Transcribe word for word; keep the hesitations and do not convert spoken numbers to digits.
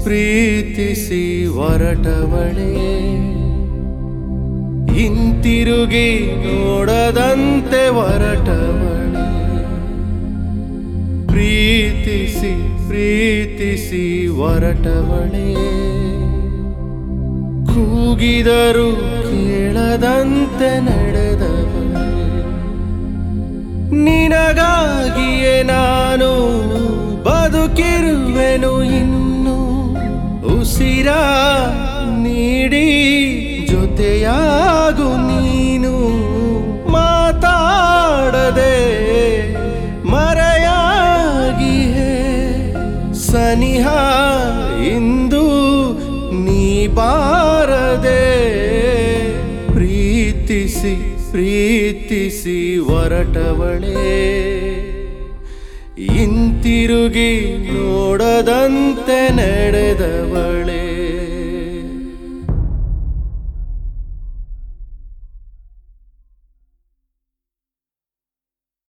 ಪ್ರೀತಿಸಿ ಹೊರಟವಳೆ ಹಿಂತಿರುಗಿ ನೋಡದಂತೆ ಹೊರಟವಳೆ ಪ್ರೀತಿಸಿ ಪ್ರೀತಿಸಿ ಹೊರಟವಳೆ ಕೂಗಿದರು ಕೇಳದಂತೆ ನಡೆದವಳೆ ನಿನಗಾಗಿಯೇ ನಾನು ಬದುಕಿರುವೆನು ಇನ್ನು ಉಸಿರ ನೀಡಿ ಜೊತೆಯಾಗು ನೀನು ಮಾತಾಡದೆ ಮರೆಯಾಗಿಯೇ ಸನಿಹ ಇಂದು ನೀ ಬಾರದೆ ಪ್ರೀತಿಸಿ ಪ್ರೀತಿಸಿ ಹೊರಟವಳೆ ಹಿಂತಿರುಗಿ ನೋಡದಂತೆ ನಡೆದವಳೆ